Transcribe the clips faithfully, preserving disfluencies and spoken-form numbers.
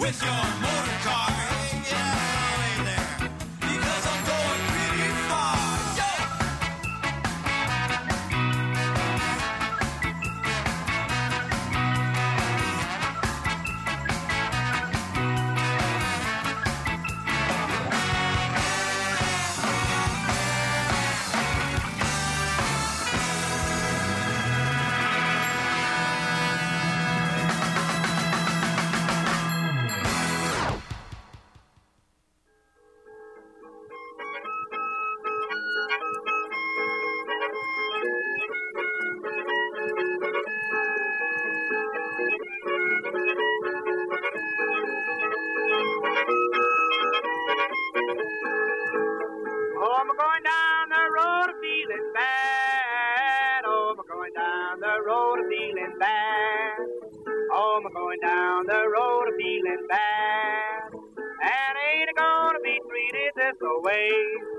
with your motor car. Hey, get out of the way there, because I'm going pretty far. Yeah. Oh, I'm going down the road feeling bad. Oh, I'm going down the road feeling bad. Oh, I'm going down the road feeling bad. And ain't gonna be treated this way.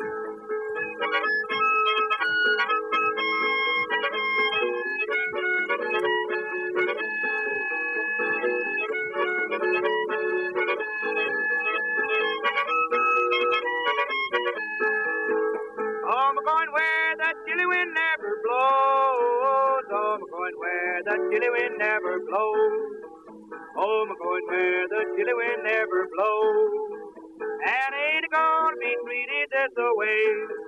Oh, I'm going where the chilly wind never blows. Oh, I'm going where the chilly wind never blows. Oh, I'm going where the chilly wind never blows. And ain't gonna be treated this way.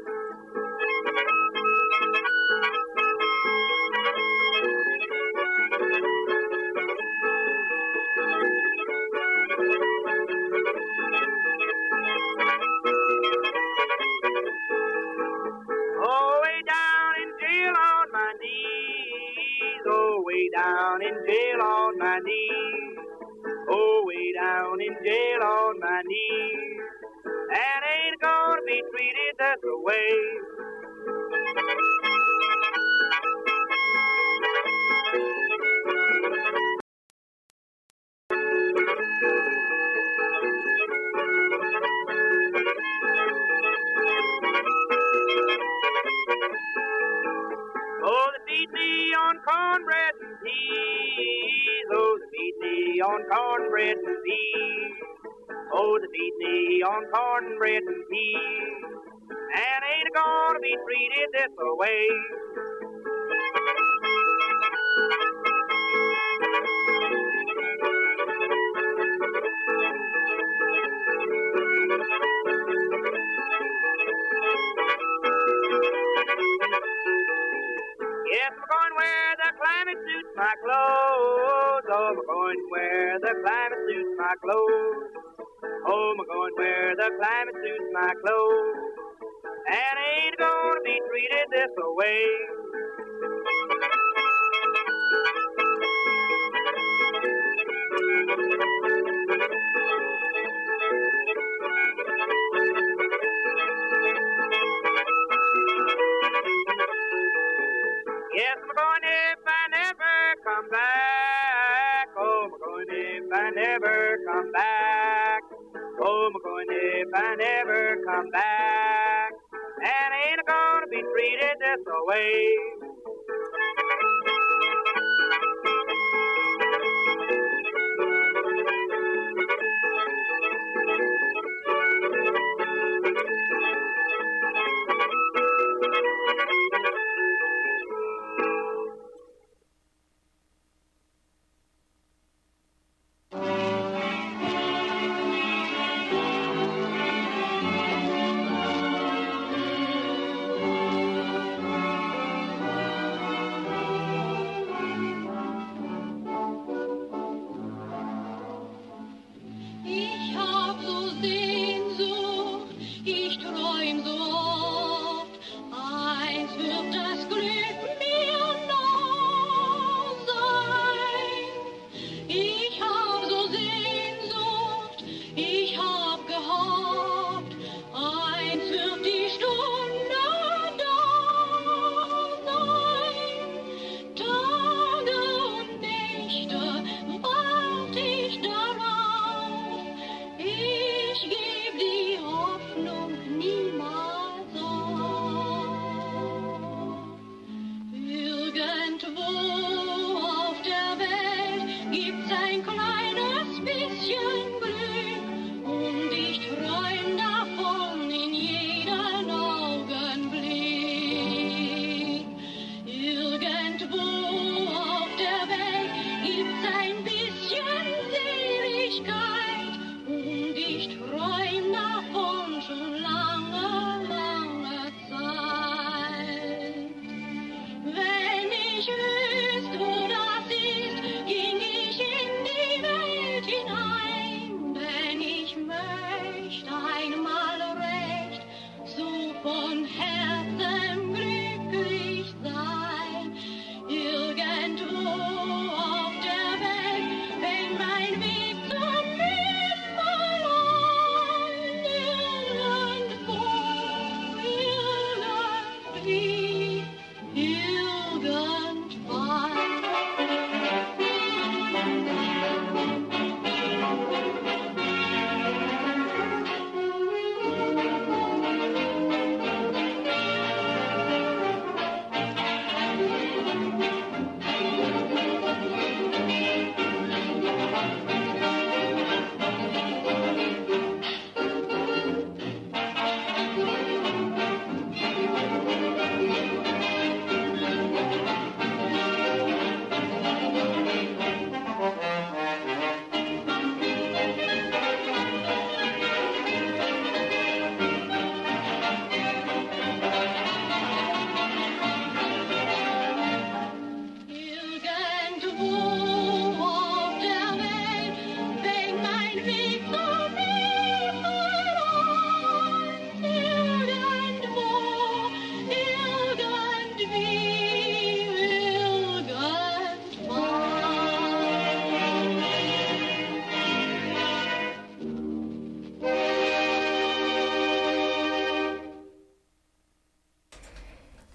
Oh, way down in jail on my knees. Oh, way down in jail on my knees. Oh, way down in jail on my knees. And ain't gonna be treated this way. Oh, they feed me on cornbread and peas. Oh, they feed me on cornbread and peas. Oh, they feed me on cornbread and peas. And ain't gonna be treated this way. Yes, I'm going where the climate suits my clothes. Oh, I'm going where the climate suits my clothes. Oh, I'm going where the climate suits my clothes. And ain't gonna be treated this way. Yes, I'm going if I never come back. Oh, I'm going if I never come back. Oh, I'm going if I never come back. And ain't gonna be treated this way.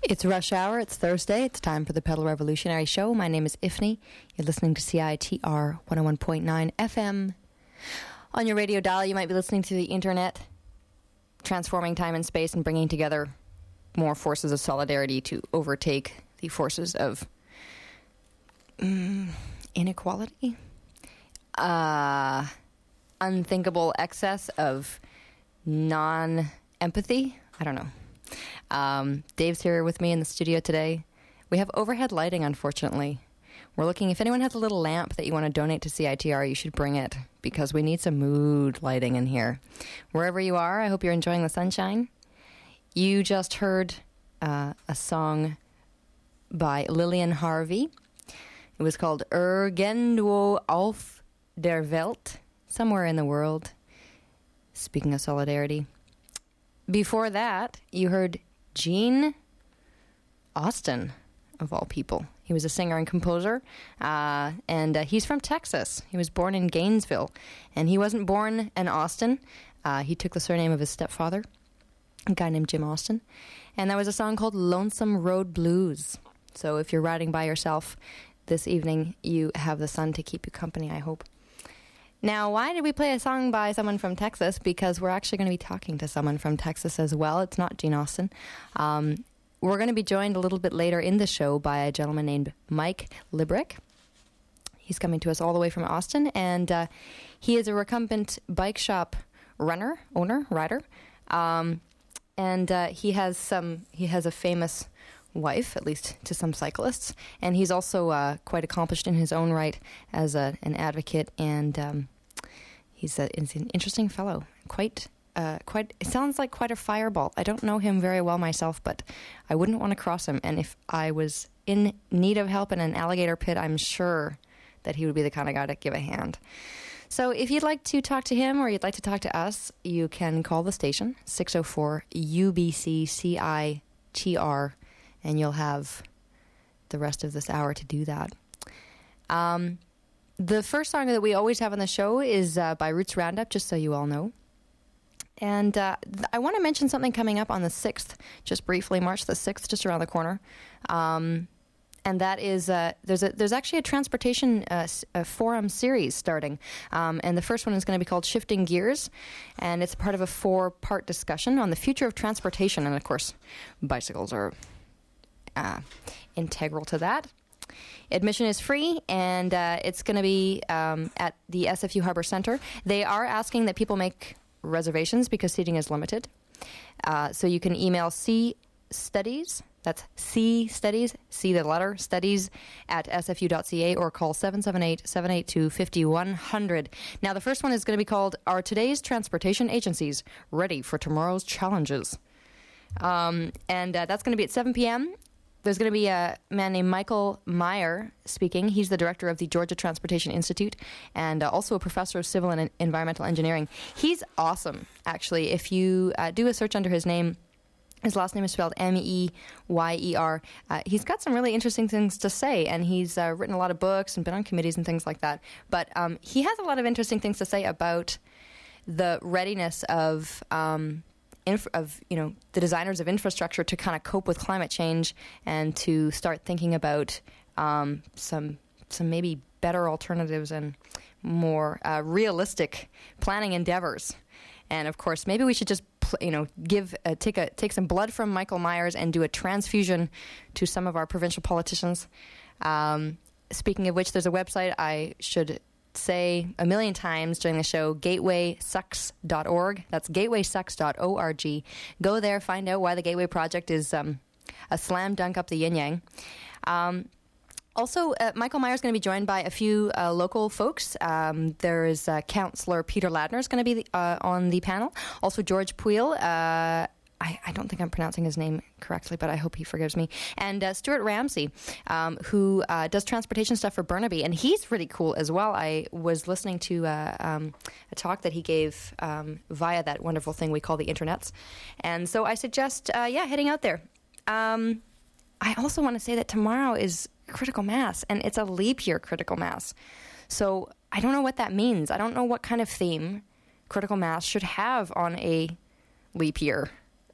It's rush hour. It's Thursday. It's time for the Pedal Revolutionary Show. My name is Ifni. You're listening to C I T R one oh one point nine F M. On your radio dial, you might be listening to the internet, transforming time and space and bringing together more forces of solidarity to overtake the forces of um, inequality, uh, unthinkable excess of non-empathy. I don't know. Um, Dave's here with me in the studio today. We have overhead lighting, unfortunately. We're looking, if anyone has a little lamp that you want to donate to C I T R, you should bring it, because we need some mood lighting in here. Wherever you are, I hope you're enjoying the sunshine. You just heard uh, a song by Lillian Harvey. It was called Irgendwo auf der Welt, somewhere in the world. Speaking of solidarity. Before that, you heard Gene Austin, of all people. He was a singer and composer, uh, and uh, he's from Texas. He was born in Gainesville, and he wasn't born in Austin. Uh, he took the surname of his stepfather, a guy named Jim Austin, and that was a song called Lonesome Road Blues. So if you're riding by yourself this evening, you have the sun to keep you company, I hope. Now, why did we play a song by someone from Texas? Because we're actually going to be talking to someone from Texas as well. It's not Gene Austin. Um, we're going to be joined a little bit later in the show by a gentleman named Mike Librick. He's coming to us all the way from Austin, and uh, he is a recumbent bike shop runner, owner, rider, um, and uh, he has some. He has a famous wife, at least to some cyclists, and he's also uh, quite accomplished in his own right as a, an advocate, and um, he's, a, he's an interesting fellow. Quite, uh, quite. It sounds like quite a fireball. I don't know him very well myself, but I wouldn't want to cross him, and if I was in need of help in an alligator pit, I'm sure that he would be the kind of guy to give a hand. So if you'd like to talk to him or you'd like to talk to us, you can call the station, six oh four U B C C I T R, and you'll have the rest of this hour to do that. Um, the first song that we always have on the show is uh, by Roots Roundup, just so you all know. And uh, th- I want to mention something coming up on the sixth, just briefly, March the sixth, just around the corner. Um, and that is, uh, there's a, there's actually a transportation uh, s- a forum series starting. Um, and the first one is going to be called Shifting Gears. And it's part of a four-part discussion on the future of transportation. And, of course, bicycles are Uh, integral to that. Admission is free, and uh, it's going to be um, at the S F U Harbor Center. They are asking that people make reservations because seating is limited. Uh, so you can email C Studies, that's C Studies, C the letter, studies at s f u dot c a, or call seven seven eight, seven eight two, five one zero zero. Now, the first one is going to be called Are Today's Transportation Agencies Ready for Tomorrow's Challenges? Um, and uh, that's going to be at seven p.m., There's going to be a man named Michael Meyer speaking. He's the director of the Georgia Transportation Institute and uh, also a professor of civil and environmental engineering. He's awesome, actually. If you uh, do a search under his name, his last name is spelled M E Y E R. Uh, he's got some really interesting things to say, and he's uh, written a lot of books and been on committees and things like that. But um, he has a lot of interesting things to say about the readiness of Um, Inf- of you know the designers of infrastructure to kind of cope with climate change and to start thinking about um, some some maybe better alternatives and more uh, realistic planning endeavors. And of course, maybe we should just pl- you know give uh, take a take some blood from Michael Myers and do a transfusion to some of our provincial politicians. Um, speaking of which, there's a website I should say a million times during the show, gateway sucks dot org. That's gateway sucks dot org. Go there, find out why the Gateway Project is um, a slam dunk up the yin-yang. Um, also, uh, Michael Meyer is going to be joined by a few uh, local folks. Um, there is uh, Councillor Peter Ladner is going to be uh, on the panel. Also, George Puil. Uh, I, I don't think I'm pronouncing his name correctly, but I hope he forgives me. And uh, Stuart Ramsey, um, who uh, does transportation stuff for Burnaby, and he's really cool as well. I was listening to uh, um, a talk that he gave um, via that wonderful thing we call the internets. And so I suggest, uh, yeah, heading out there. Um, I also want to say that tomorrow is critical mass, and it's a leap year critical mass. So I don't know what that means. I don't know what kind of theme critical mass should have on a leap year.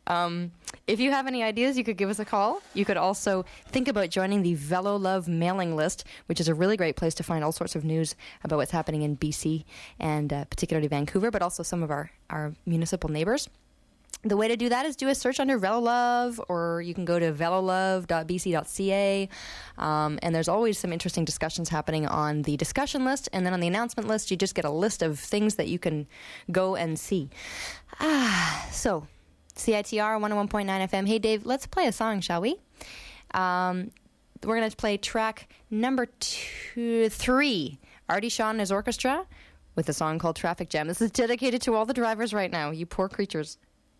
Um, if you have any ideas, you could give us a call. You could also think about joining the Velo Love mailing list, which is a really great place to find all sorts of news about what's happening in B C and uh, particularly Vancouver, but also some of our, our municipal neighbors. The way to do that is do a search under Velo Love, or you can go to velolove dot b c dot c a. Um, and there's always some interesting discussions happening on the discussion list. And then on the announcement list, you just get a list of things that you can go and see. Ah, so C I T R one oh one point nine F M. Hey, Dave, let's play a song, shall we? Um, we're going to play track number two, three, Artie Shaw and his orchestra, with a song called Traffic Jam. This is dedicated to all the drivers right now, you poor creatures.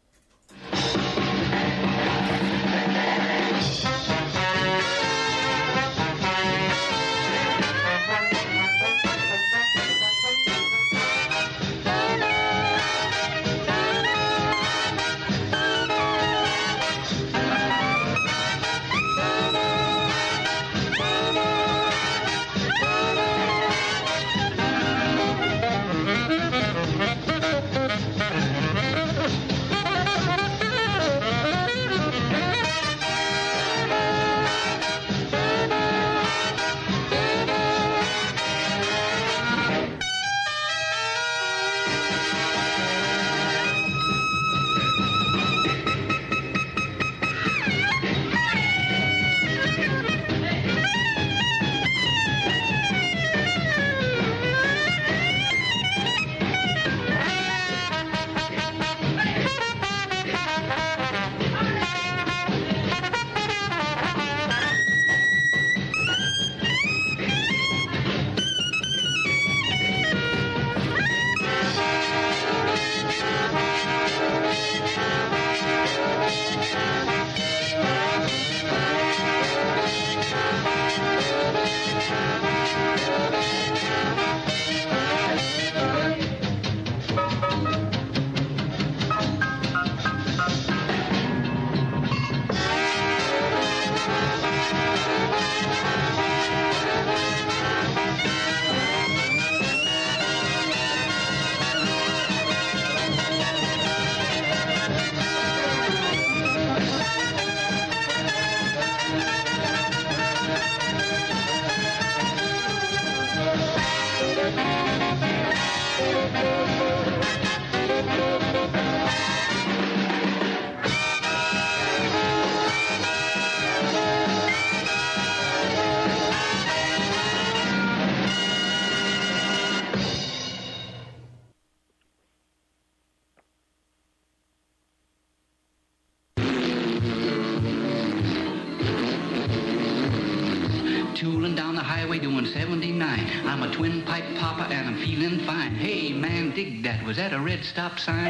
Tooling down the highway doing seventy-nine. I'm a twin pipe papa and I'm feeling fine. Hey man, dig that. Was that a red stop sign?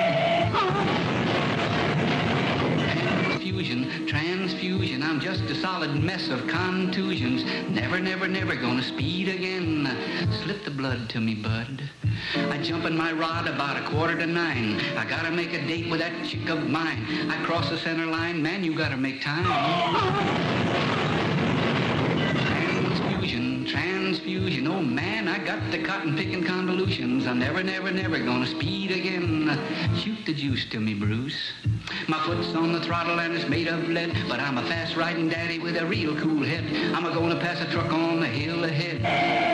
Transfusion, transfusion. I'm just a solid mess of contusions. Never, never, never gonna speed again. Slip the blood to me, bud. I jump in my rod about a quarter to nine. I gotta make a date with that chick of mine. I cross the center line. Man, you gotta make time. Transfusion, transfusion, oh man, I got the cotton-picking convolutions. I'm never, never, never gonna speed again. Shoot the juice to me, Bruce. My foot's on the throttle and it's made of lead, but I'm a fast-riding daddy with a real cool head. I'm a-gonna pass a truck on the hill ahead.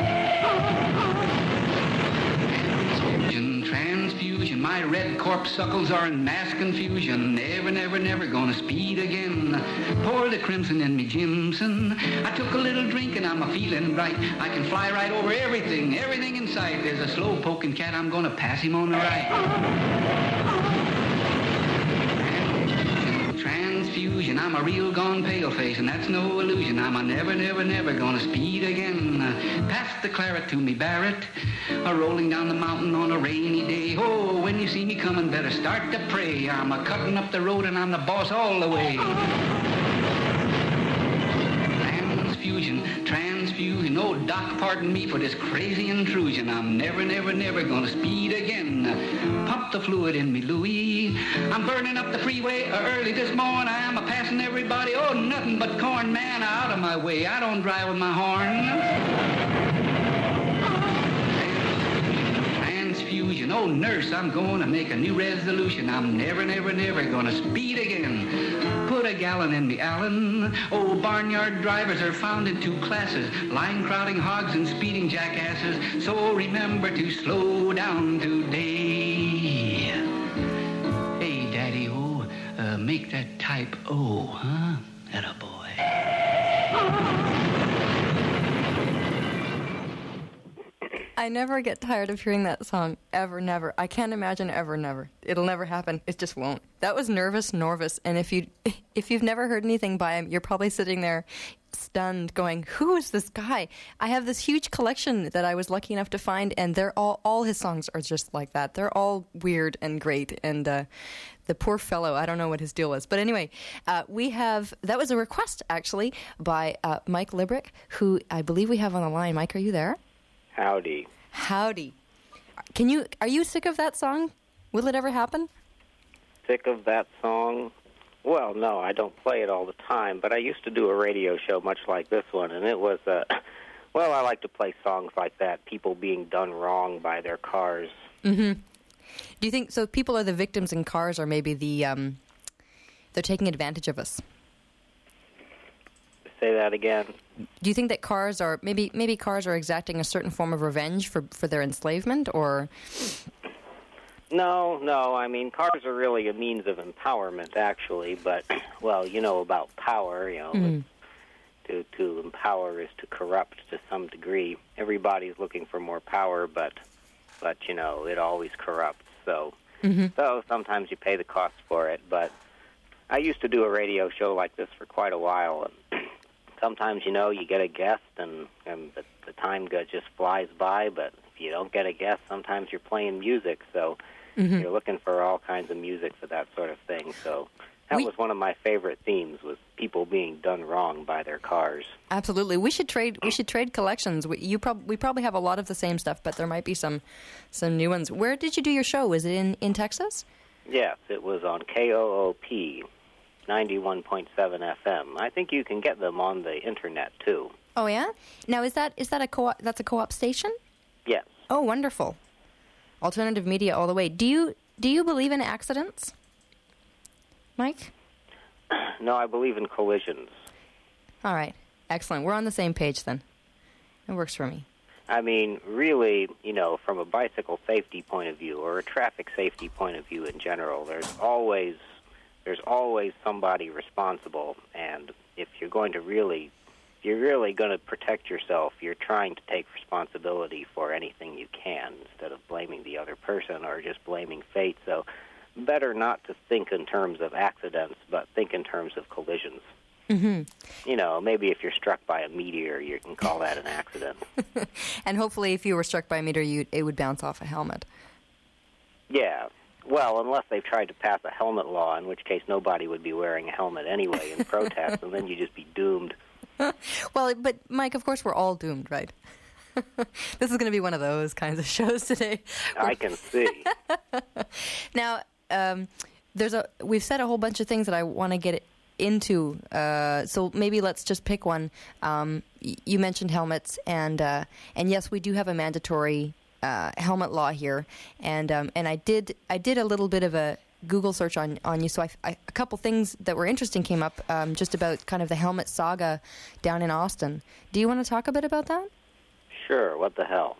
Transfusion, transfusion, my red corpuscles are in mass confusion. Never, never, never gonna speed again. Pour the crimson in me, Jimson. I took a little drink and I'm a-feeling right. I can fly right over everything, everything in sight. There's a slow-poking cat, I'm gonna pass him on the right. Transfusion, I'm a real gone pale-face, and that's no illusion. I'm a never, never, never gonna speed again. Pass the claret to me, Barrett. A rolling down the mountain on a rainy day. Oh, when you see me coming, better start to pray. I'm a cutting up the road and I'm the boss all the way. Transfusion, transfusion. Oh, Doc, pardon me for this crazy intrusion. I'm never, never, never gonna speed again. Pump the fluid in me, Louie. I'm burning up the freeway early this morning. I'm a passing everybody. Oh, nothing but corn, man, out of my way. I don't drive with my horn. Transfusion, confusion. Oh, nurse, I'm going to make a new resolution. I'm never, never, never going to speed again. Put a gallon in me, Allen. Oh, barnyard drivers are found in two classes, line crowding hogs and speeding jackasses. So remember to slow down today. Hey, Daddy-O, uh, make that type O, huh? Attaboy. I never get tired of hearing that song. Ever, never. I can't imagine ever, never. It'll never happen. It just won't. That was Nervous Norvis, and if you if you've never heard anything by him, you're probably sitting there stunned, going, "Who is this guy?" I have this huge collection that I was lucky enough to find, and they're all all his songs are just like that. They're all weird and great, and uh, the poor fellow, I don't know what his deal was, but anyway, uh, we have that was a request actually by uh, Mike Librick, who I believe we have on the line. Mike, are you there? Howdy. Howdy. Can you? Are you sick of that song? Will it ever happen? Sick of that song? Well, no, I don't play it all the time, but I used to do a radio show much like this one, and it was, uh, well, I like to play songs like that, people being done wrong by their cars. Mm-hmm. Do you think, so people are the victims and cars are maybe the, um, they're taking advantage of us? Say that again. Do you think that cars are, maybe maybe cars are exacting a certain form of revenge for, for their enslavement, or? No, no, I mean, cars are really a means of empowerment, actually, but, well, you know about power, you know, Mm. to, to empower is to corrupt to some degree. Everybody's looking for more power, but, but you know, it always corrupts, so, Mm-hmm. so sometimes you pay the cost for it, but I used to do a radio show like this for quite a while, and sometimes, you know, you get a guest, and, and the, the time go, just flies by, but if you don't get a guest, sometimes you're playing music, so Mm-hmm. you're looking for all kinds of music for that sort of thing. So that We- was one of my favorite themes, was people being done wrong by their cars. Absolutely. We should trade. We should trade collections. We, you prob- we probably have a lot of the same stuff, but there might be some, some new ones. Where did you do your show? Was it in, in Texas? Yes, it was on K O O P, ninety-one point seven F M. I think you can get them on the internet too. Oh yeah. Now is that is that a co-op? That's a co-op station? Yes. Oh, wonderful. Alternative media all the way. Do you do you believe in accidents, Mike? No, I believe in collisions. All right. Excellent. We're on the same page then. It works for me. I mean, really, you know, from a bicycle safety point of view or a traffic safety point of view in general, there's always there's always somebody responsible, and if you're going to really if you're really going to protect yourself, you're trying to take responsibility for anything you can instead of blaming the other person or just blaming fate. So better not to think in terms of accidents, but think in terms of collisions. Mm-hmm. You know, maybe if you're struck by a meteor, you can call that an accident. And hopefully if you were struck by a meteor, you, it would bounce off a helmet. Yeah. Well, unless they've tried to pass a helmet law, in which case nobody would be wearing a helmet anyway in protest, and then you'd just be doomed. Well, but Mike, of course, we're all doomed, right? This is going to be one of those kinds of shows today. I can see. Now, um, there's a we've said a whole bunch of things that I want to get into. Uh, so maybe let's just pick one. Um, y- you mentioned helmets, and uh, and yes, we do have a mandatory uh, helmet law here. And um, and I did I did a little bit of a Google search on, on you, so I, I, a couple things that were interesting came up um, just about kind of the helmet saga down in Austin. Do you want to talk a bit about that? Sure, what the hell?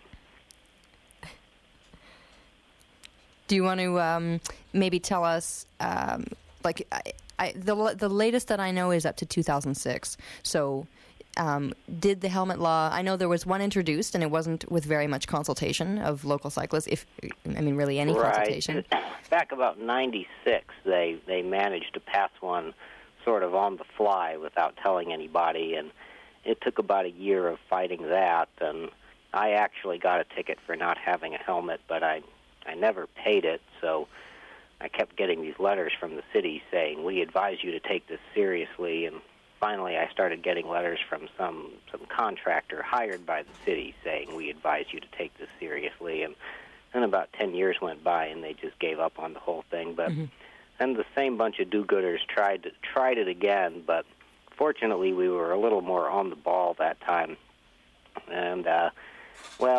Do you want to um, maybe tell us, um, like, I, I, the the latest that I know is up to two thousand six, so um, did the helmet law, I know there was one introduced, and it wasn't with very much consultation of local cyclists, if, I mean, really any right. consultation. Back about ninety-six, they, they managed to pass one sort of on the fly without telling anybody, and it took about a year of fighting that, and I actually got a ticket for not having a helmet, but I, I never paid it, so I kept getting these letters from the city saying, we advise you to take this seriously, and finally I started getting letters from some, some contractor hired by the city saying, we advise you to take this seriously, and then about ten years went by and they just gave up on the whole thing. But Mm-hmm. then the same bunch of do-gooders tried, to, tried it again, but fortunately we were a little more on the ball that time. And, uh, well,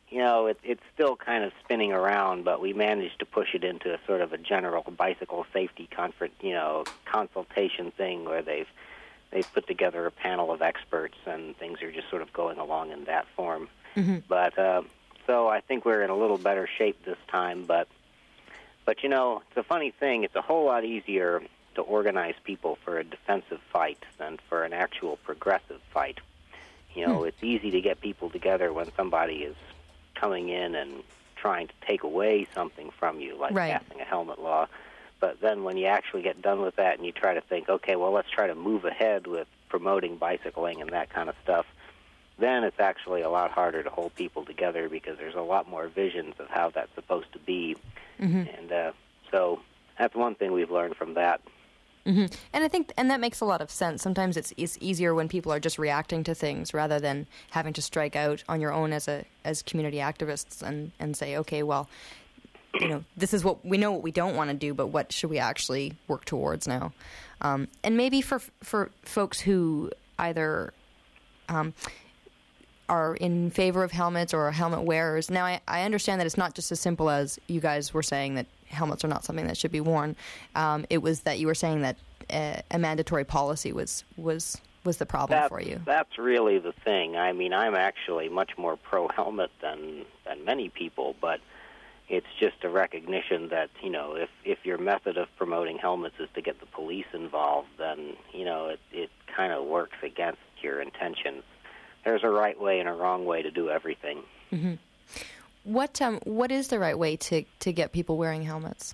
you know, it, it's still kind of spinning around, but we managed to push it into a sort of a general bicycle safety confer- you know, consultation thing where they've they've put together a panel of experts, and things are just sort of going along in that form. Mm-hmm. But uh, so I think we're in a little better shape this time. But but you know, it's a funny thing. It's a whole lot easier to organize people for a defensive fight than for an actual progressive fight. You know, Hmm. it's easy to get people together when somebody is coming in and trying to take away something from you, like Right. passing a helmet law. But then when you actually get done with that and you try to think, okay, well, let's try to move ahead with promoting bicycling and that kind of stuff, then it's actually a lot harder to hold people together because there's a lot more visions of how that's supposed to be. Mm-hmm. And uh, so that's one thing we've learned from that. Mm-hmm. And I think, and that makes a lot of sense. Sometimes it's it's easier when people are just reacting to things rather than having to strike out on your own as a as community activists and, and say, okay, well, you know, this is what we know what we don't want to do, but what should we actually work towards now? Um, and maybe for for folks who either um, are in favor of helmets or helmet wearers. Now, I, I understand that it's not just as simple as you guys were saying that helmets are not something that should be worn. Um, it was that you were saying that uh, a mandatory policy was was was the problem That's, for you. That's really the thing. I mean, I'm actually much more pro-helmet than than many people, but it's just a recognition that, you know, if, if your method of promoting helmets is to get the police involved, then, you know, it, it kind of works against your intentions. There's a right way and a wrong way to do everything. Mm-hmm. What um what is the right way to, to get people wearing helmets?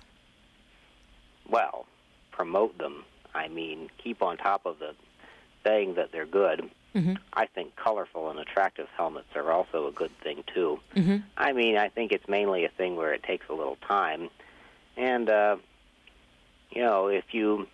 Well, promote them. I mean, keep on top of the saying that they're good. Mm-hmm. I think colorful and attractive helmets are also a good thing, too. Mm-hmm. I mean, I think it's mainly a thing where it takes a little time. And, uh, you know, if you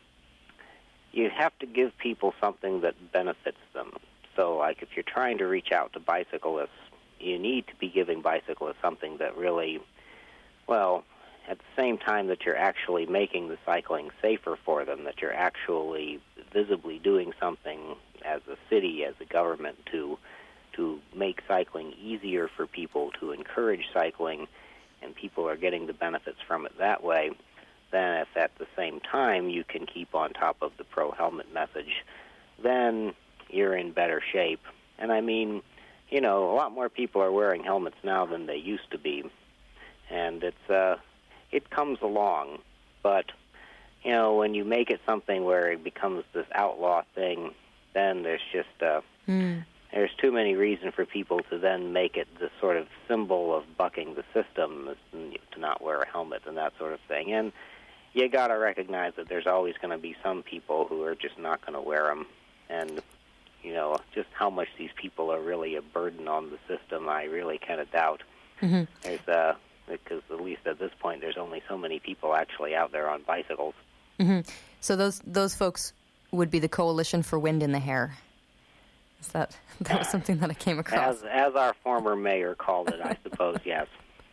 you have to give people something that benefits them. So, like, if you're trying to reach out to bicyclists, you need to be giving bicyclists something that really, well, at the same time that you're actually making the cycling safer for them, that you're actually visibly doing something as a city, as a government, to to make cycling easier for people, to encourage cycling, and people are getting the benefits from it that way, then if at the same time you can keep on top of the pro-helmet message, then you're in better shape. And I mean, you know, a lot more people are wearing helmets now than they used to be, and it's uh, it comes along. But, you know, when you make it something where it becomes this outlaw thing, then there's just uh, Mm. there's too many reasons for people to then make it the sort of symbol of bucking the system to not wear a helmet and that sort of thing. And you got to recognize that there's always going to be some people who are just not going to wear them. And, you know, just how much these people are really a burden on the system, I really kind of doubt. Mm-hmm. There's, uh, because at least at this point, there's only so many people actually out there on bicycles. Mm-hmm. So those those folks would be the Coalition for Wind in the Hair. Is that that was something that I came across? As, as our former mayor called it, I suppose, yes.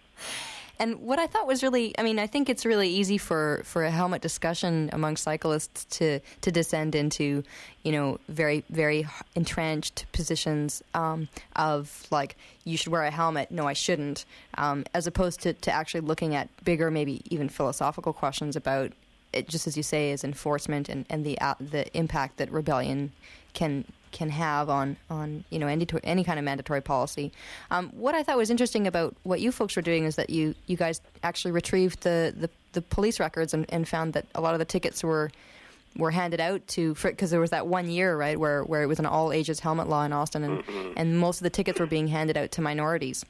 And what I thought was really, I mean, I think it's really easy for, for a helmet discussion among cyclists to, to descend into, you know, very, very entrenched positions um, of, like, you should wear a helmet, no, I shouldn't, um, as opposed to, to actually looking at bigger, maybe even philosophical questions about, it, just as you say, is enforcement and, and the uh, the impact that rebellion can can have on, on you know, any, any kind of mandatory policy. Um, what I thought was interesting about what you folks were doing is that you, you guys actually retrieved the, the, the police records and, and found that a lot of the tickets were were handed out to, because there was that one year, right, where, where it was an all-ages helmet law in Austin, and, Mm-hmm. and most of the tickets were being handed out to minorities.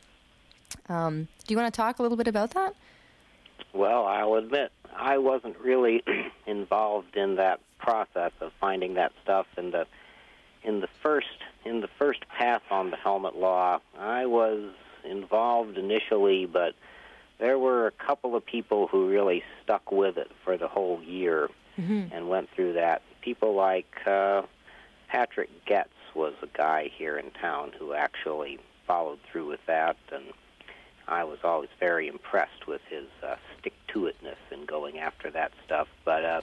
Um, do you want to talk a little bit about that? Well, I'll admit, I wasn't really involved in that process of finding that stuff. In the in the first in the first pass on the helmet law, I was involved initially, but there were a couple of people who really stuck with it for the whole year Mm-hmm. and went through that. People like uh, Patrick Getz was a guy here in town who actually followed through with that, and I was always very impressed with his uh, stick-to-itness in going after that stuff. But uh,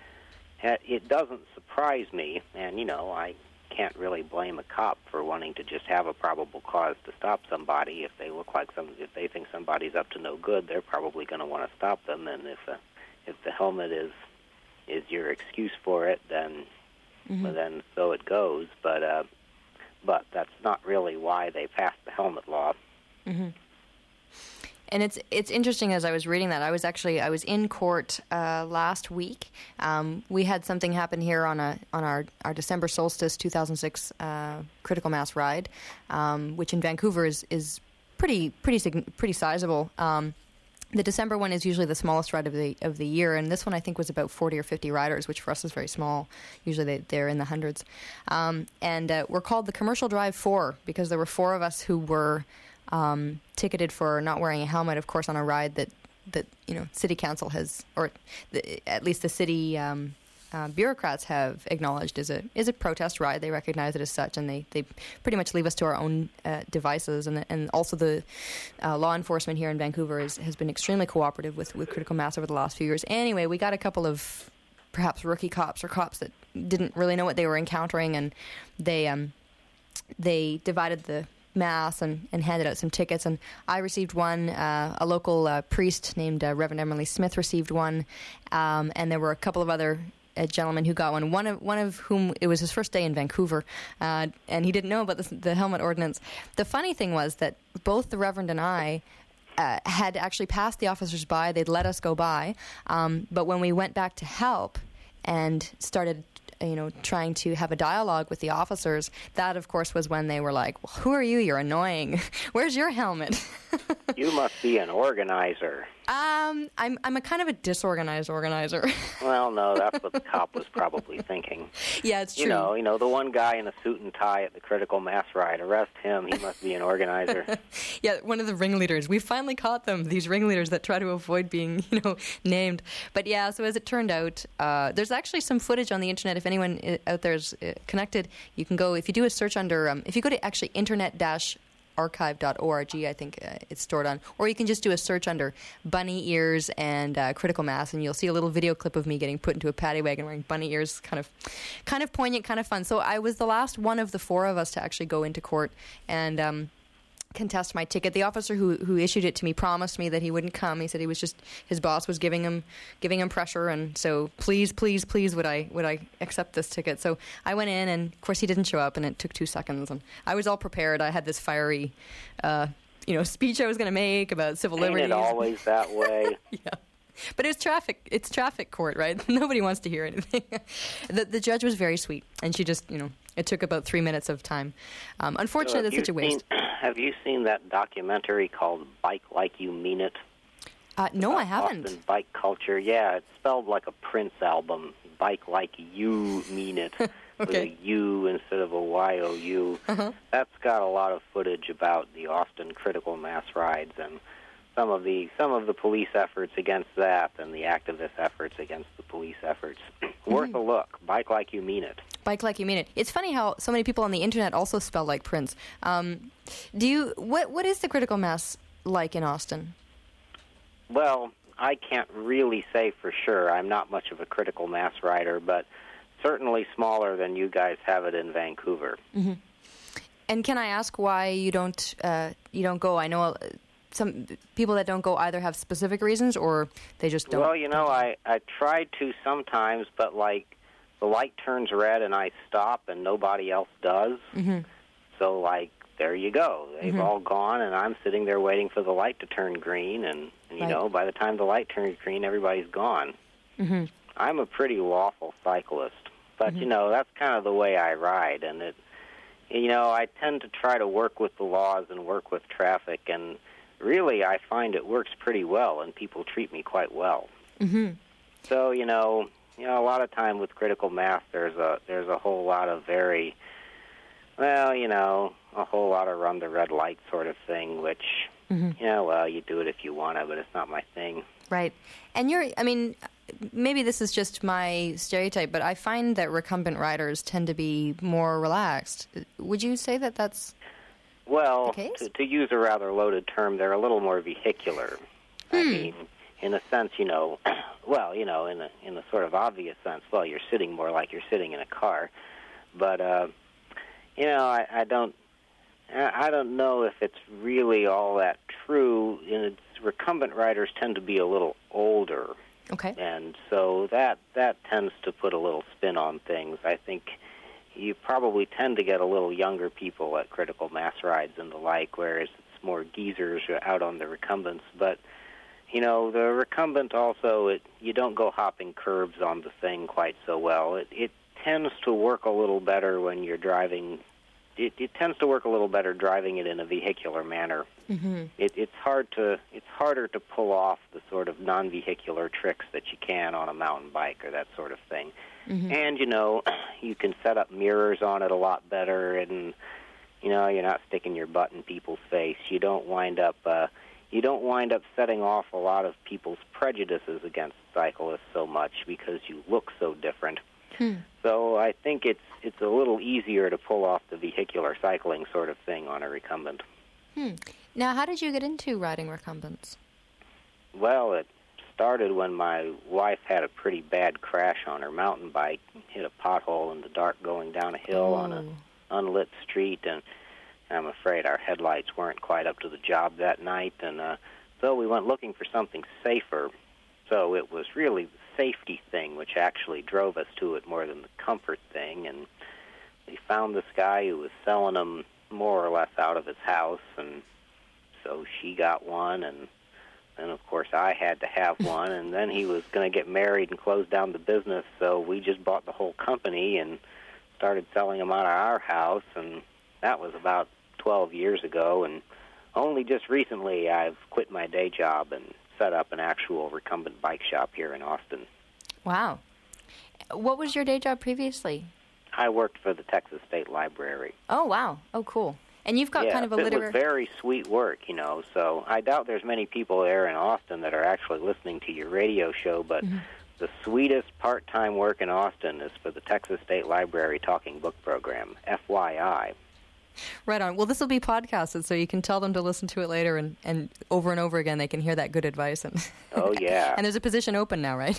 it doesn't surprise me, and, you know, I can't really blame a cop for wanting to just have a probable cause to stop somebody if they look like some. If they think somebody's up to no good, they're probably going to want to stop them. And if uh, if the helmet is is your excuse for it, then mm-hmm. well, then so it goes. But uh, but that's not really why they passed the helmet law. Mm-hmm. And it's it's interesting, as I was reading that, I was actually I was in court uh, last week. Um, we had something happen here on a on our, our December solstice two thousand six uh, critical mass ride, um, which in Vancouver is is pretty pretty pretty sizable. Um, the December one is usually the smallest ride of the of the year, and this one I think was about forty or fifty riders, which for us is very small. Usually they, they're in the hundreds. Um, and uh, we're called the Commercial Drive Four because there were four of us who were Um, ticketed for not wearing a helmet, of course, on a ride that, that you know, city council has, or the, at least the city um, uh, bureaucrats have acknowledged is a is a protest ride. They recognize it as such, and they, they pretty much leave us to our own uh, devices. And the, and also the uh, law enforcement here in Vancouver is, has been extremely cooperative with, with critical mass over the last few years. Anyway, we got a couple of perhaps rookie cops or cops that didn't really know what they were encountering, and they um, they divided the mass and, and handed out some tickets, and I received one. Uh, a local uh, priest named uh, Reverend Emily Smith received one, um, and there were a couple of other uh, gentlemen who got one. One of one of whom it was his first day in Vancouver, uh, and he didn't know about the, the helmet ordinance. The funny thing was that both the Reverend and I uh, had actually passed the officers by. They'd let us go by, um, but when we went back to help and started, you know, trying to have a dialogue with the officers, that, of course, was when they were like, well, who are you? You're annoying. Where's your helmet? You must be an organizer. Um, I'm I'm a kind of a disorganized organizer. Well, no, that's what the cop was probably thinking. Yeah, it's true. You know, you know, the one guy in a suit and tie at the critical mass ride, arrest him. He must be an organizer. Yeah, one of the ringleaders. We finally caught them, these ringleaders that try to avoid being, you know, named. But yeah, so as it turned out, uh, there's actually some footage on the internet. If anyone out there is uh, connected, you can go, if you do a search under, um, if you go to actually internet dash archive dot org, I think uh, it's stored on, or you can just do a search under bunny ears and uh, critical mass, and you'll see a little video clip of me getting put into a paddy wagon wearing bunny ears. Kind of kind of poignant, kind of fun. So I was the last one of the four of us to actually go into court and um, contest my ticket. The officer who who issued it to me promised me that he wouldn't come. He said he was just, his boss was giving him giving him pressure, and so please, please, please would I would I accept this ticket. So I went in, and of course he didn't show up, and it took two seconds, and I was all prepared. I had this fiery uh, you know, speech I was going to make about civil Ain't liberties. it always that way? Yeah. But it's traffic. It's traffic court, right? Nobody wants to hear anything. the, the judge was very sweet, and she just, you know, it took about three minutes of time. Um, unfortunately, So that's such a waste. Seen, have you seen that documentary called Bike Like You Mean It? Uh, no, About I haven't. Austin bike culture. Yeah, it's spelled like a Prince album. Bike Like You Mean It. With Okay. a U instead of a Y O U. Uh-huh. That's got a lot of footage about the Austin critical mass rides and some of the some of the police efforts against that and the activist efforts against the police efforts. Worth a look. Bike Like You Mean It. Bike Like You Mean It. It's funny how so many people on the internet also spell like Prince. Um, do you? What What is the critical mass like in Austin? Well, I can't really say for sure. I'm not much of a critical mass rider, but certainly smaller than you guys have it in Vancouver. Mm-hmm. And can I ask why you don't uh, you don't go? I know uh, some people that don't go either have specific reasons, or they just don't. Well, you know, I I tried to sometimes, but like the light turns red and I stop and nobody else does. Mm-hmm. So like there you go. They've Mm-hmm. all gone, and I'm sitting there waiting for the light to turn green, and, and you Right. know, by the time the light turns green, everybody's gone. Mm-hmm. I'm a pretty lawful cyclist, but Mm-hmm. you know, that's kind of the way I ride, and it, you know, I tend to try to work with the laws and work with traffic, and really, I find it works pretty well, and people treat me quite well. Mm-hmm. So, you know, you know, a lot of time with critical mass, there's a there's a whole lot of very, well, you know, a whole lot of run the red light sort of thing, which, Mm-hmm. you know, well, you do it if you want to, but it's not my thing. Right. And you're, I mean, maybe this is just my stereotype, but I find that recumbent riders tend to be more relaxed. Would you say that that's Well, the case? to, to use a rather loaded term, they're a little more vehicular. Hmm. I mean, in a sense, you know, well, you know, in a in a sort of obvious sense, well, you're sitting more like you're sitting in a car. But, uh, you know, I, I don't, I don't know if it's really all that true. And it's, recumbent riders tend to be a little older, Okay. and so that that tends to put a little spin on things. I think you probably tend to get a little younger people at critical mass rides and the like, whereas it's more geezers out on the recumbents. But you know, the recumbent also, it, you don't go hopping curbs on the thing quite so well. It, it tends to work a little better when you're driving. It, it tends to work a little better driving it in a vehicular manner. Mm-hmm. It, it's hard to it's harder to pull off the sort of non-vehicular tricks that you can on a mountain bike or that sort of thing. Mm-hmm. And you know, you can set up mirrors on it a lot better, and you know, you're not sticking your butt in people's face. You don't wind up uh, you don't wind up setting off a lot of people's prejudices against cyclists so much because you look so different. Hmm. So I think it's it's a little easier to pull off the vehicular cycling sort of thing on a recumbent. Hmm. Now, how did you get into riding recumbents? Well, it started when my wife had a pretty bad crash on her mountain bike, hit a pothole in the dark going down a hill Oh. on an unlit street, and I'm afraid our headlights weren't quite up to the job that night, and uh, so we went looking for something safer. So it was really the safety thing which actually drove us to it more than the comfort thing, and we found this guy who was selling them more or less out of his house, and so she got one, and then, of course, I had to have one, and then he was going to get married and close down the business, so we just bought the whole company and started selling them out of our house, and that was about twelve years ago, and only just recently I've quit my day job and set up an actual recumbent bike shop here in Austin. Wow. What was your day job previously? I worked for the Texas State Library. Oh, wow. Oh, cool. And you've got yeah, kind of a it literary... was very sweet work, you know, so I doubt there's many people there in Austin that are actually listening to your radio show, but Mm-hmm. the sweetest part-time work in Austin is for the Texas State Library Talking Book Program, F Y I. Right on. Well, this will be podcasted, so you can tell them to listen to it later, and, and over and over again they can hear that good advice. And Oh, yeah. and there's a position open now, right?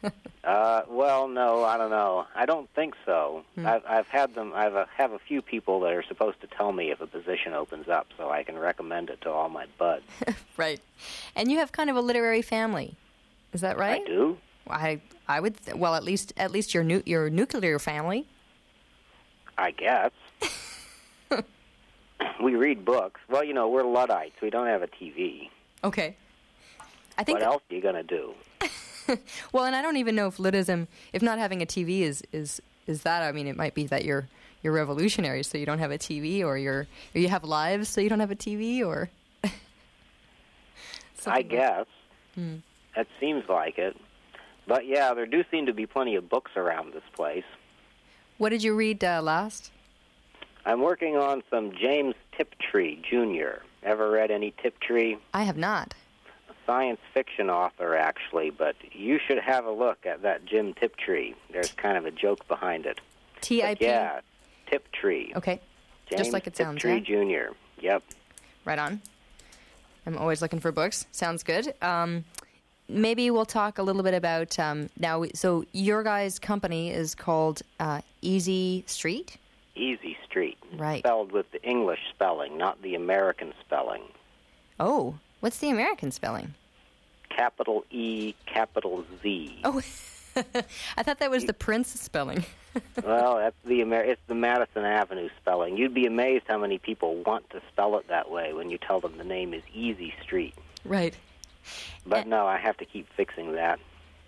Uh, well, no, I don't know. I don't think so. Hmm. I've, I've had them. I've uh, have a few people that are supposed to tell me if a position opens up, so I can recommend it to all my buds. Right. And you have kind of a literary family. Is that right? I do. I I would th- well at least at least your nu- your nuclear family. I guess. We read books. Well, you know, we're Luddites. We don't have a T V. Okay. I think What that- else are you going to do? Well, and I don't even know if Luddism, if not having a T V is is is that. I mean, it might be that you're you're revolutionary, so you don't have a T V, or you're or you have lives, so you don't have a T V, or. I something like- guess. Hmm. That seems like it. But yeah, there do seem to be plenty of books around this place. What did you read uh, last? I'm working on some James Tiptree, Junior Ever read any Tiptree? I have not. A science fiction author, actually, but you should have a look at that Jim Tiptree. There's kind of a joke behind it. T I But P. yeah, Tiptree. Okay. James Just like it sounds, Tiptree, yeah? Junior Yep. Right on. I'm always looking for books. Sounds good. Um, maybe we'll talk a little bit about um, now. So your guys' company is called uh, Easy Street, Easy Street. right? Spelled with the English spelling, not the American spelling. Oh, what's the American spelling? Capital E, capital Z. Oh, I thought that was the Prince spelling. Well, that's the Amer- it's the Madison Avenue spelling. You'd be amazed how many people want to spell it that way when you tell them the name is Easy Street. Right. But no, I have to keep fixing that.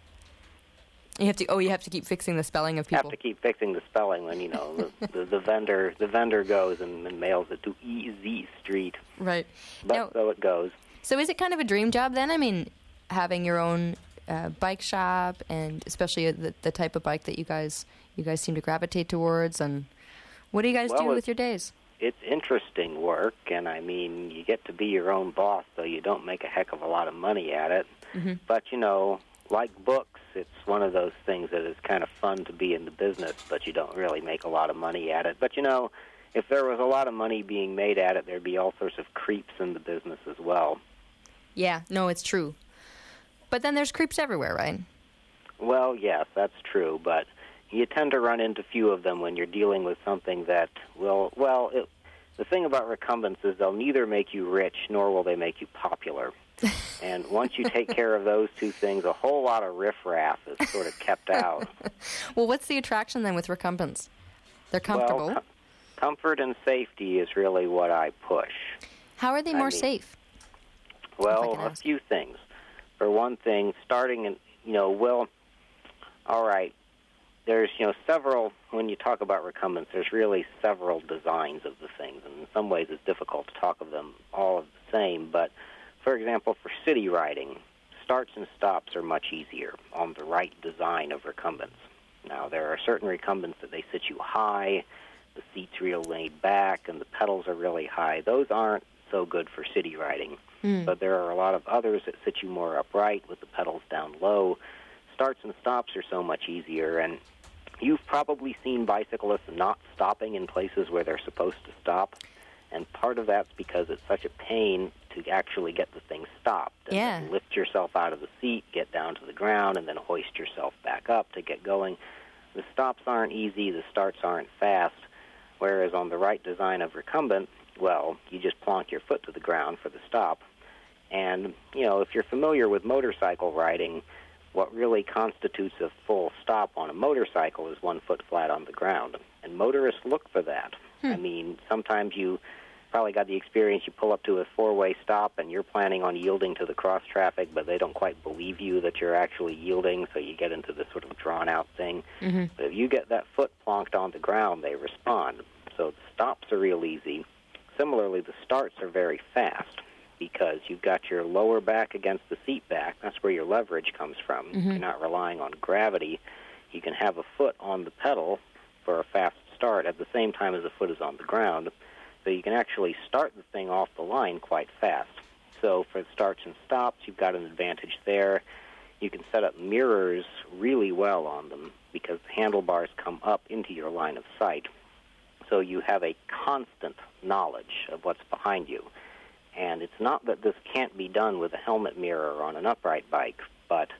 You have to. Oh, you have to keep fixing the spelling of Have people. to keep fixing the spelling when you know the, the, the vendor the vendor goes and, and mails it to Easy Street. Right. But Now, so it goes. so is it kind of a dream job then? I mean, having your own uh, bike shop, and especially the, the type of bike that you guys you guys seem to gravitate towards. And what do you guys Well, do it's- with your days? It's interesting work, and I mean, you get to be your own boss, so you don't make a heck of a lot of money at it. Mm-hmm. But, you know, like books, it's one of those things that is kind of fun to be in the business, but you don't really make a lot of money at it. But, you know, if there was a lot of money being made at it, there'd be all sorts of creeps in the business as well. Yeah, no, it's true. But then there's creeps everywhere, right? Well, yes, that's true, but you tend to run into few of them when you're dealing with something that will, well, it, the thing about recumbents is they'll neither make you rich nor will they make you popular. And once you take care of those two things, a whole lot of riffraff is sort of kept out. Well, what's the attraction then with recumbents? They're comfortable. Well, com- comfort and safety is really what I push. How are they more I mean, safe? Well, can a ask. few things. For one thing, starting in, you know, well, all right, there's, you know, several, when you talk about recumbents, there's really several designs of the things, and in some ways it's difficult to talk of them all of the same, but for example, for city riding, starts and stops are much easier on the right design of recumbents. Now, there are certain recumbents that they sit you high, the seat's real laid back, and the pedals are really high. Those aren't so good for city riding, mm. but there are a lot of others that sit you more upright with the pedals down low. Starts and stops are so much easier, and you've probably seen bicyclists not stopping in places where they're supposed to stop, and part of that's because it's such a pain to actually get the thing stopped. And yeah. then lift yourself out of the seat, get down to the ground, and then hoist yourself back up to get going. The stops aren't easy, the starts aren't fast, whereas on the right design of recumbent, well, you just plonk your foot to the ground for the stop. And, you know, if you're familiar with motorcycle riding, what really constitutes a full stop on a motorcycle is one foot flat on the ground. And motorists look for that. Hmm. I mean, sometimes you probably got the experience, you pull up to a four-way stop and you're planning on yielding to the cross traffic, but they don't quite believe you that you're actually yielding, so you get into this sort of drawn-out thing. Mm-hmm. But if you get that foot plonked on the ground, they respond. So the stops are real easy. Similarly, the starts are very fast because you've got your lower back against the seat back. That's where your leverage comes from. Mm-hmm. You're not relying on gravity. You can have a foot on the pedal for a fast start at the same time as the foot is on the ground. So you can actually start the thing off the line quite fast. So for starts and stops, you've got an advantage there. You can set up mirrors really well on them because the handlebars come up into your line of sight. So you have a constant knowledge of what's behind you. And it's not that this can't be done with a helmet mirror on an upright bike, but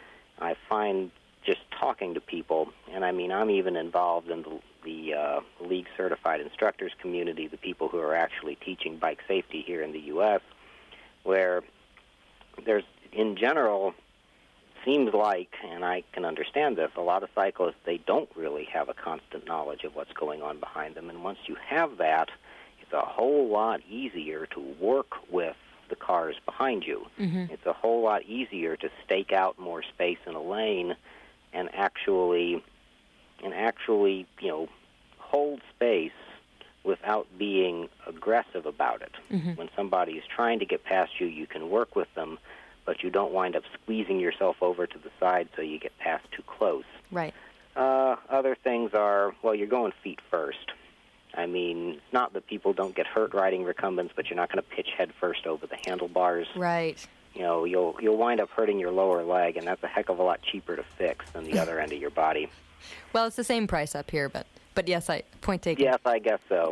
I find just talking to people, and I mean, I'm even involved in the, the uh, League Certified Instructors community, the people who are actually teaching bike safety here in the U S, where there's, in general, seems like, and I can understand this, a lot of cyclists, they don't really have a constant knowledge of what's going on behind them, and once you have that, it's a whole lot easier to work with the cars behind you. Mm-hmm. It's a whole lot easier to stake out more space in a lane and actually, and actually, you know, hold space without being aggressive about it. Mm-hmm. When somebody is trying to get past you, you can work with them, but you don't wind up squeezing yourself over to the side so you get past too close. Right. Uh, other things are, well, you're going feet first. I mean, it's not that people don't get hurt riding recumbents, but you're not going to pitch head first over the handlebars. Right. You know, you'll you'll wind up hurting your lower leg, and that's a heck of a lot cheaper to fix than the other end of your body. Well, it's the same price up here, but but yes, I point taken. Yes, I guess so.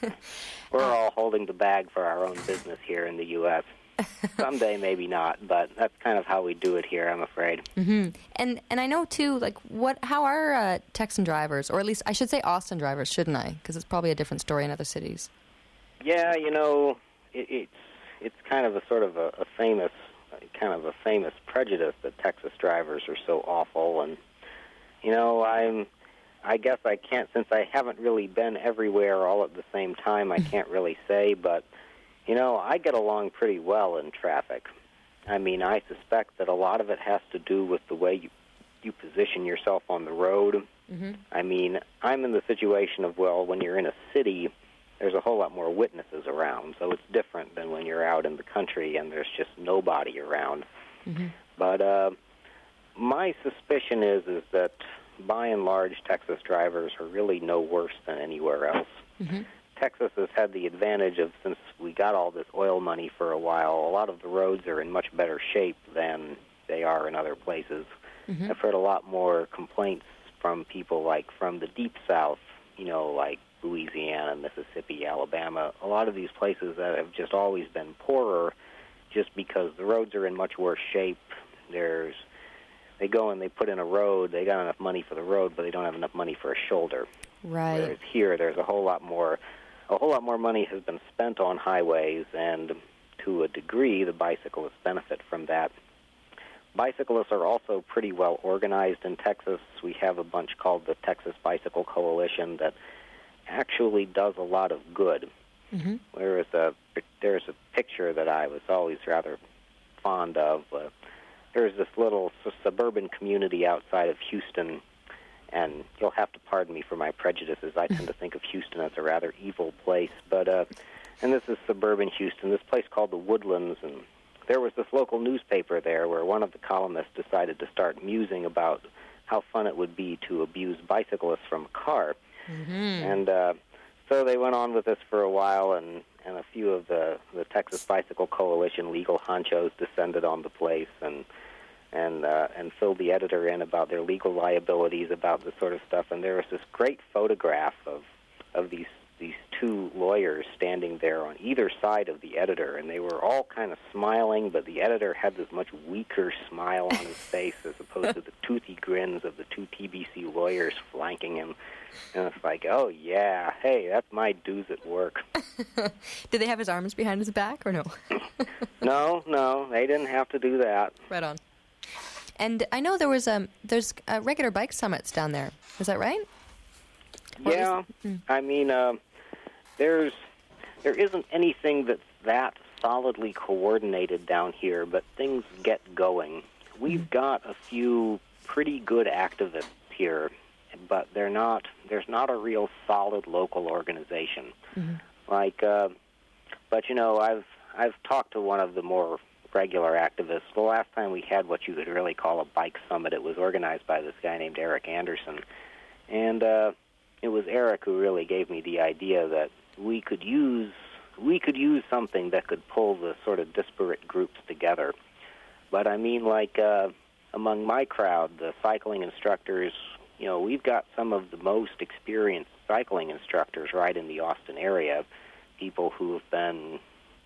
We're all holding the bag for our own business here in the U S Someday, maybe not, but that's kind of how we do it here, I'm afraid. Mm-hmm. And and I know too, like what? How are uh, Texan drivers, or at least I should say Austin drivers, shouldn't I? Because it's probably a different story in other cities. Yeah, you know, it, it's it's kind of a sort of a, a famous, kind of a famous prejudice that Texas drivers are so awful, and you know, I'm. I guess I can't, since I haven't really been everywhere all at the same time, I can't really say, but, you know, I get along pretty well in traffic. I mean, I suspect that a lot of it has to do with the way you, you position yourself on the road. Mm-hmm. I mean, I'm in the situation of, well, when you're in a city, there's a whole lot more witnesses around, so it's different than when you're out in the country and there's just nobody around. Mm-hmm. But uh, my suspicion is, is that by and large, Texas drivers are really no worse than anywhere else. Mm-hmm. Texas has had the advantage of, since we got all this oil money for a while, a lot of the roads are in much better shape than they are in other places. Mm-hmm. I've heard a lot more complaints from people like from the deep south, you know, like Louisiana, Mississippi, Alabama, a lot of these places that have just always been poorer just because the roads are in much worse shape. There's They go and they put in a road, they got enough money for the road, but they don't have enough money for a shoulder. Right. Whereas here, there's a whole lot more, a whole lot more money has been spent on highways, and to a degree, the bicyclists benefit from that. Bicyclists are also pretty well organized in Texas. We have a bunch called the Texas Bicycle Coalition that actually does a lot of good. Mm-hmm. Whereas a, there's a picture that I was always rather fond of. Uh, there's this little su- suburban community outside of Houston, and you'll have to pardon me for my prejudices. I tend to think of Houston as a rather evil place. But uh, and this is suburban Houston, this place called the Woodlands, and there was this local newspaper there where one of the columnists decided to start musing about how fun it would be to abuse bicyclists from a car. Mm-hmm. And uh, so they went on with this for a while, and, and a few of the, the Texas Bicycle Coalition legal honchos descended on the place and and uh, and filled the editor in about their legal liabilities about this sort of stuff. And there was this great photograph of of these these two lawyers standing there on either side of the editor, and they were all kind of smiling, but the editor had this much weaker smile on his face as opposed to the toothy grins of the two T B C lawyers flanking him. And it's like, oh, yeah, hey, that's my dues at work. Did they have his arms behind his back, or no? no, no, they didn't have to do that. Right on. And I know there was um, there's uh, regular bike summits down there. Is that right? Yeah, mm. I mean, uh, there's there isn't anything that's that solidly coordinated down here, but things get going. We've mm. got a few pretty good activists here, but they're not. There's not a real solid local organization. Mm-hmm. Like, uh, but you know, I've I've talked to one of the more regular activists. The last time we had what you could really call a bike summit, it was organized by this guy named Eric Anderson, and uh, it was Eric who really gave me the idea that we could use we could use something that could pull the sort of disparate groups together. But I mean, like uh, among my crowd, the cycling instructors, you know, we've got some of the most experienced cycling instructors right in the Austin area, people who have been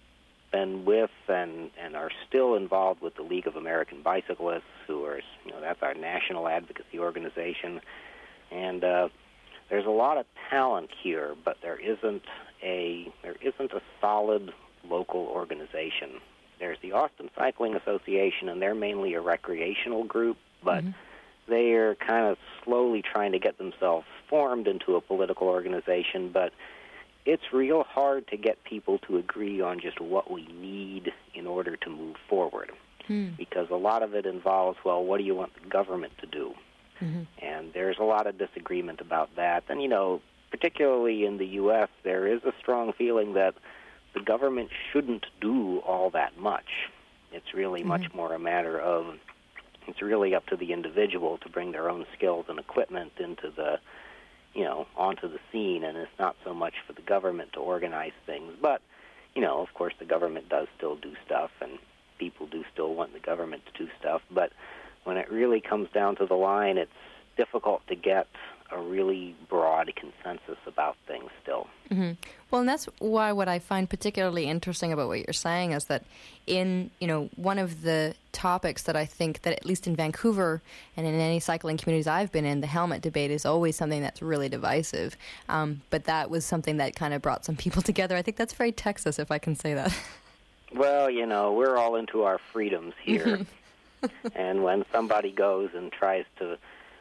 been with and, and are still involved with the League of American Bicyclists, who are, you know, that's our national advocacy organization. And uh, there's a lot of talent here, but there isn't a there isn't a solid local organization. There's the Austin Cycling Association, and they're mainly a recreational group, but mm-hmm. they are kind of slowly trying to get themselves formed into a political organization, but it's real hard to get people to agree on just what we need in order to move forward, mm. because a lot of it involves, well, what do you want the government to do? Mm-hmm. And there's a lot of disagreement about that. And, you know, particularly in the U S, there is a strong feeling that the government shouldn't do all that much. It's really mm-hmm. much more a matter of, it's really up to the individual to bring their own skills and equipment into the, you know, onto the scene, and it's not so much for the government to organize things. But, you know, of course the government does still do stuff, and people do still want the government to do stuff. But when it really comes down to the line, it's difficult to get a really broad consensus about things still. Mm-hmm. Well, and that's why what I find particularly interesting about what you're saying is that in, you know, one of the topics that I think that at least in Vancouver and in any cycling communities I've been in, the helmet debate is always something that's really divisive. Um, but that was something that kind of brought some people together. I think that's very Texas, if I can say that. Well, you know, we're all into our freedoms here. And when somebody goes and tries to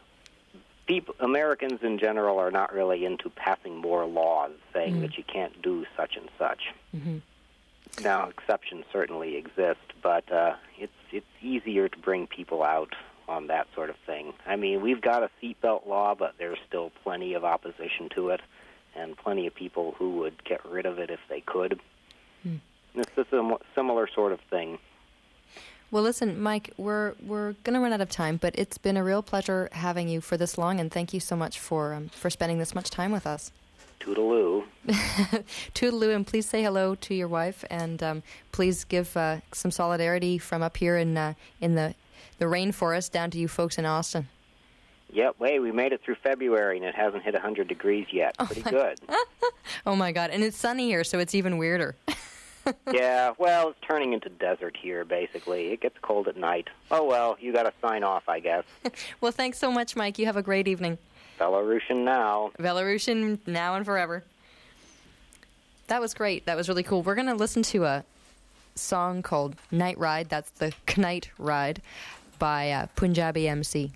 People, Americans in general are not really into passing more laws saying mm-hmm. that you can't do such and such. Mm-hmm. Now, exceptions certainly exist, but uh, it's it's easier to bring people out on that sort of thing. I mean, we've got a seatbelt law, but there's still plenty of opposition to it, and plenty of people who would get rid of it if they could. Mm. It's a sim- similar sort of thing. Well, listen, Mike, we're we're going to run out of time, but it's been a real pleasure having you for this long, and thank you so much for um, for spending this much time with us. Toodaloo. Toodaloo, and please say hello to your wife, and um, please give uh, some solidarity from up here in uh, in the the rainforest down to you folks in Austin. Yep, hey, we made it through February, and it hasn't hit one hundred degrees yet. Oh Pretty good. Oh, my God, and it's sunny here, so it's even weirder. Yeah, well, it's turning into desert here, basically. It gets cold at night. Oh, well, you got to sign off, I guess. Well, thanks so much, Mike. You have a great evening. Belarusian now. Belarusian now and forever. That was great. That was really cool. We're going to listen to a song called Night Ride. That's the Knight Ride by uh, Punjabi M C.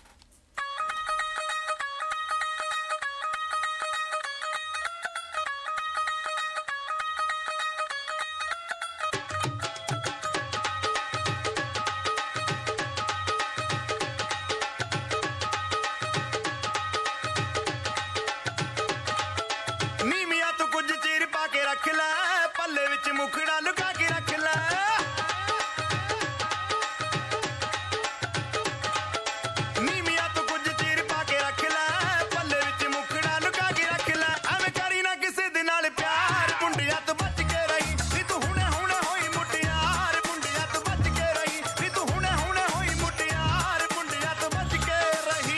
ਨੀਵੀਆਂ ਤੋਂ ਕੁਝ ਚੀਰ ਪਾ ਕੇ ਰੱਖ ਲੈ ਪੱਲੇ ਵਿੱਚ ਮੁਖੜਾ ਲੁਕਾ ਕੇ ਰੱਖ ਲੈ ਨੀਵੀਆਂ ਤੋਂ ਕੁਝ ਚੀਰ ਪਾ ਕੇ ਰੱਖ ਲੈ ਪੱਲੇ ਵਿੱਚ ਮੁਖੜਾ ਲੁਕਾ ਕੇ ਰੱਖ ਲੈ ਐਵੇਂ ਕਰੀ ਨਾ ਕਿਸੇ ਦੇ ਨਾਲ ਪਿਆਰ ਮੁੰਡਿਆਂ ਤੋਂ ਬਚ ਕੇ ਰਹੀ ਨੀ ਤੂੰ ਹੁਣੇ ਹੁਣੇ ਹੋਈ ਮੁਟਿਆਰ ਮੁੰਡਿਆਂ ਤੋਂ ਬਚ ਕੇ ਰਹੀ ਨੀ ਤੂੰ ਹੁਣੇ ਹੁਣੇ ਹੋਈ ਮੁਟਿਆਰ ਮੁੰਡਿਆਂ ਤੋਂ ਬਚ ਕੇ ਰਹੀ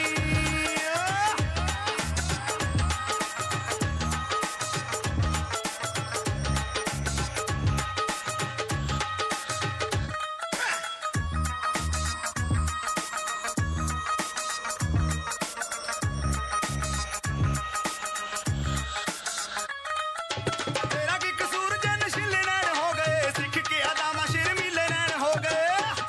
ਤੇਰਾ ਕੀ ਕਸੂਰ ਜੇ ਨਸ਼ੀਲੇ ਨੈਣ ਹੋ ਗਏ ਸਿੱਖ ਕੇ ਅਦਾਮਾ ਸ਼ਰਮੀਲੇ ਨੈਣ ਹੋ ਗਏ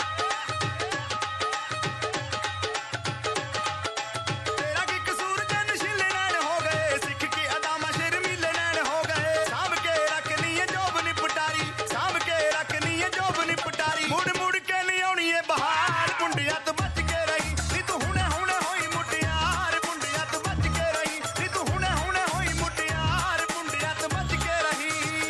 ਤੇਰਾ ਕੀ ਕਸੂਰ ਜੇ ਨਸ਼ੀਲੇ ਨੈਣ ਹੋ ਗਏ ਸਿੱਖ ਕੇ ਅਦਾਮਾ ਸ਼ਰਮੀਲੇ ਨੈਣ ਹੋ ਗਏ ਸਾਂਭ ਕੇ ਰੱਖਣੀ ਏ ਜੋਬ ਨੀ ਪਟਾਰੀ ਸਾਂਭ ਕੇ ਰੱਖਣੀ ਏ ਜੋਬ ਨੀ ਪਟਾਰੀ ਮੁੜ ਮੁੜ ਕੇ ਨਹੀਂ ਆਉਣੀ ਏ ਬਹਾਰ ਮੁੰਡਿਆਂ ਤੋਂ ਬਚ ਕੇ ਰਹੀ ਨੀ ਤੂੰ ਹੁਣੇ ਹੁਣੇ ਹੋਈ ਮੁਟਿਆਰ ਮੁੰਡਿਆਂ ਤੋਂ ਬਚ ਕੇ ਰਹੀ ਨੀ ਤੂੰ ਹੁਣੇ ਹੁਣੇ ਹੋਈ ਮੁਟਿਆਰ ਮੁੰਡਿਆਂ ਤੋਂ ਬਚ ਕੇ ਰਹੀ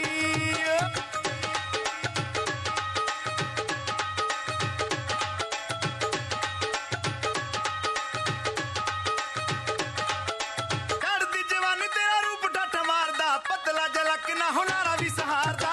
ਚੜ੍ਹਦੀ ਜਵਾਨੀ ਤੇਰਾ ਰੂਪ ਠੱਠ ਮਾਰਦਾ ਪਤਲਾ ਜਲਕ ਨਾ ਹੁਨਾਰਾ ਵੀ ਸਹਾਰਦਾ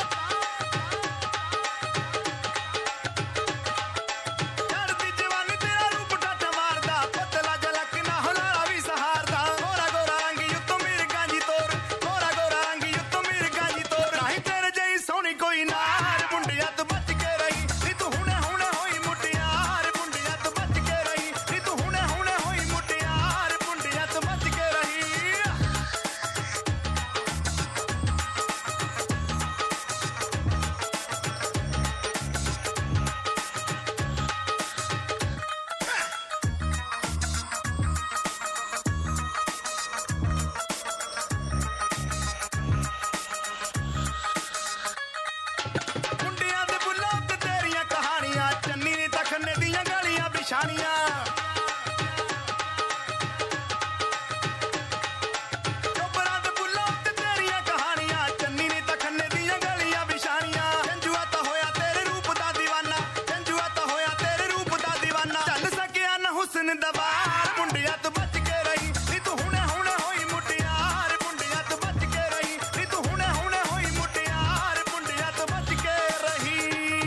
ਚੜ੍ਹਦੀ ਜਵਾਨੀ ਤੇਰਾ ਰੂਪ ਠੱਠ ਮਾਰਦਾ ਪਤਲਾ ਜਲਕ ਨਾ ਹੁਨਾਰਾ ਵੀ ਸਹਾਰਦਾ ਗੋਰਾ ਗੋਰਾ ਰੰਗੀ ਉੱਤੋਂ ਮਿਰਗਾਂ ਜੀ ਤੋਰ ਗੋਰਾ ਗੋਰਾ ਰੰਗੀ ਉੱਤੋਂ ਮਿਰਗਾਂ ਜੀ ਤੋਰ ਨਹੀਂ ਤੇਰੇ ਜਿਹੀ ਸੋਹਣੀ ਕੋਈ ਨਾਰ ਮੁੰਡਿਆਂ ਤੋਂ ਬਚ ਕੇ ਰਹੀ ਨੀ ਤੂੰ ਹੁਣੇ ਹੁਣੇ ਹੋਈ ਮੁਟਿਆਰ ਮੁੰਡਿਆਂ ਤੋਂ ਬਚ ਕੇ ਰਹੀ ਨੀ ਤੂੰ ਹੁਣੇ ਹੁਣੇ ਹੋਈ ਮੁਟਿਆਰ ਮੁੰਡਿਆਂ ਤੋਂ ਬਚ ਕੇ ਰਹੀ ਮੁੰਡਿਆਂ ਦੇ ਬੁੱਲਾਂ ਤੇ ਤੇਰੀਆਂ ਕਹਾਣੀਆਂ ਚੰਨੀ ਨੇ ਤਖਨੇ ਦੀਆਂ ਗਲੀਆਂ ਬਿਛਾਣੀਆਂ ਚੋਬਰਾਂ ਦੇ ਬੁੱਲਾਂ ਤੇ ਤੇਰੀਆਂ ਕਹਾਣੀਆਂ ਚੰਨੀ ਨੇ ਤਖਨੇ ਦੀਆਂ ਗਲੀਆਂ ਬਿਛਾਣੀਆਂ ਜੰਜੂਆ ਤਾਂ ਹੋਇਆ ਤੇਰੇ ਰੂਪ ਦਾ دیਵਾਨਾ ਜੰਜੂਆ ਤਾਂ ਹੋਇਆ ਤੇਰੇ ਰੂਪ ਦਾ دیਵਾਨਾ ਚੱਲ ਸਕਿਆ ਨਾ ਹੁਸਨ ਦਾ ਵਾਰ ਮੁੰਡਿਆਂ ਤੋਂ ਬਚ ਕੇ ਰਹੀ ਨੀ ਤੂੰ ਹੁਣੇ ਹੁਣੇ ਹੋਈ ਮੁਟਿਆਰ ਮੁੰਡਿਆਂ ਤੋਂ ਬਚ ਕੇ ਰਹੀ ਨੀ ਤੂੰ ਹੁਣੇ ਹੁਣੇ ਹੋਈ ਮੁਟਿਆਰ ਮੁੰਡਿਆਂ ਤੋਂ ਬਚ ਕੇ ਰਹੀ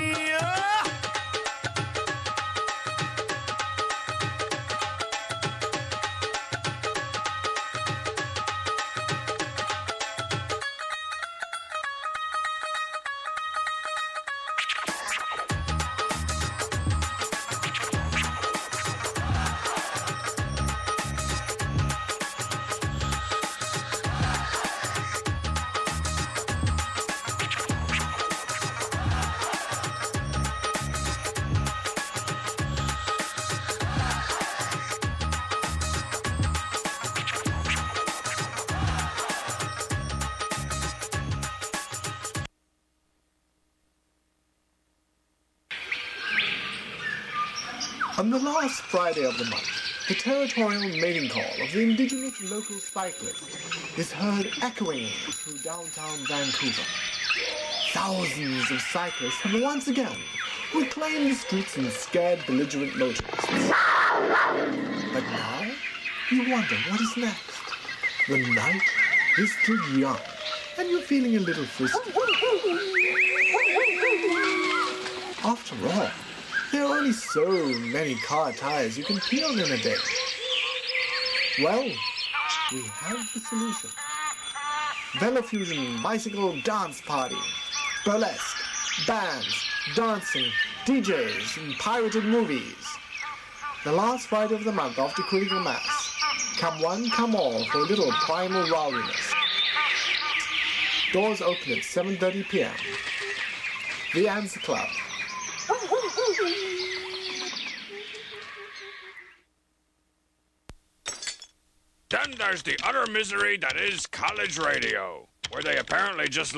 On the last Friday of the month, the territorial mating call of the indigenous local cyclist is heard echoing through downtown Vancouver. Thousands of cyclists have once again reclaimed the streets and scared belligerent motorists. But now, you wonder what is next. The night is still young, and you're feeling a little frisky. After all, there are only so many car tires you can peel in a day. Well, we have the solution. Velofusion Bicycle Dance Party. Burlesque, bands, dancing, D Js, and pirated movies. The last Friday of the month after Critical Mass. Come one, come all for a little primal rowdiness. Doors open at seven thirty p.m. The Answer Club. Then there's the utter misery that is college radio, where they apparently just